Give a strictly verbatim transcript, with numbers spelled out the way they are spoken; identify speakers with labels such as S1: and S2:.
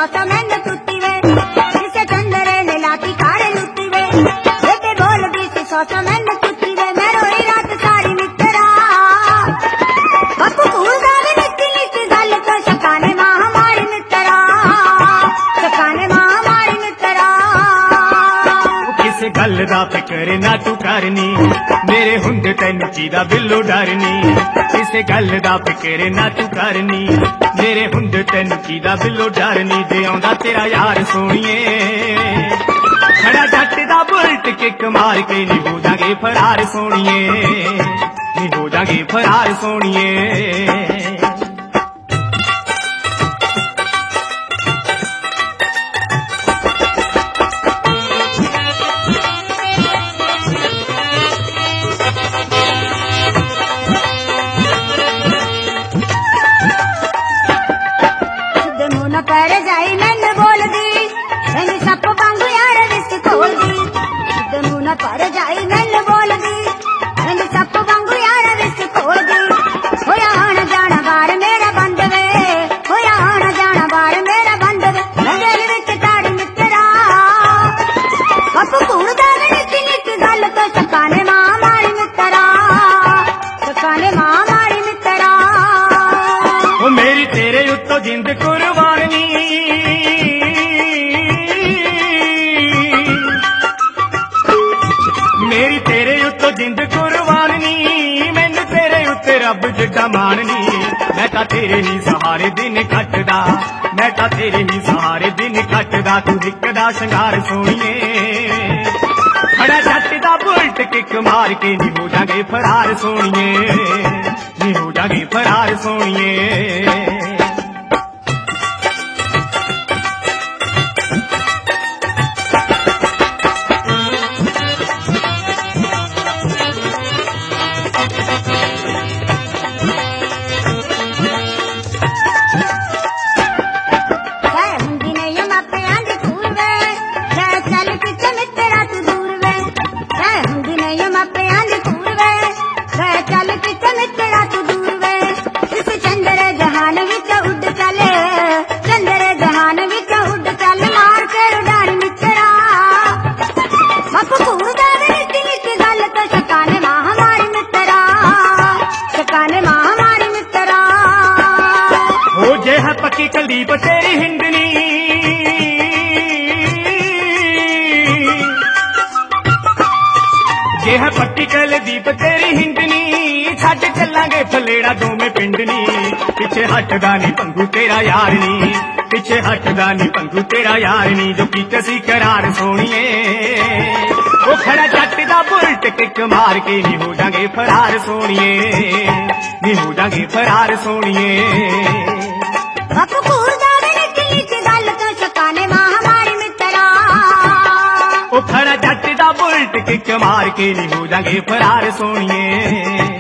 S1: सौ सौ मैंने टूटी वे जिसे चंदरे ने लाती कारे लुटी वे बेटे बोल दी सी सौ सौ मैंने टूटी वे मैं रोई रात सारी मित्रा बापू भूल जावे नित्ती नित्ती गल तो शकाने मां हमारी मित्रा शकाने मां हमारी मित्रा
S2: किस गल दा फिक्र ना तू करनी मेरे हुंदे तैनू चीदा बिल्लो डरनी किसे गल दा फिक्र ना तू करनी मेरे हुंदे तैनू चीदा बिल्लो डरनी जे आउंदा तेरा यार सोहणीए खड़ा जट दा बुलट किक मार के नी हो जागे फरार सोहणीए नी हो जागे फरार सोहणीए
S1: पर जाई मैंने बोल दी मैंने सप वांगू यार विस खोल दी मुंह न पर जाई मैंने बोल दी मैंने सप वांगू यार विस खोल दी होया आना जाना बार मेरा बंद वे होया आना जाना बार मेरा बंद वे दिल विच ताड़ी मित्रा बापू कूड़ जावे निक्की निक्की गल तो शकाने मां मारी मित्रा शकाने मां मारी मित्रा
S2: ओ मेरी तेरे उत्तों जिंद कुर्बानी मेरी तेरे उत्तों जिंद कुर्बानी मैनू तेरे उत्ते रब जिड्डा माननी मैं तां तेरे ही सहारे दिन कटदा मैं तां तेरे ही सहारे दिन कटदा तू हिक दा शंगार सोहणीए खड़ा जट दा बुलट किक मार के नी हो जागे फरार सोहणीए नी हो जागे फरार सोहणीए पक्की कुलदीप तेरी हिंदनी जे है पक्की कुलदीप तेरी हिंदनी छड्ड चलांगे फलेड़ा दोवें पिंडनी पिछे हटदा नी पंगू तेरा यार नी पिछे हटदा नी पंगू तेरा यार नी जो कीते सी करार सोहणीए ओ खड़ा जट दा बुलट किक मार के नी हो जागे फरार सोहणीए नी हो जागे फरार सोहणीए
S1: बापू कूड़ जावे निक्की निक्की गल तो शकाने मां हमारी मित्रा
S2: ओ खड़ा जट दा बुलट किक मार के नी हो जागे फरार सोहणीए।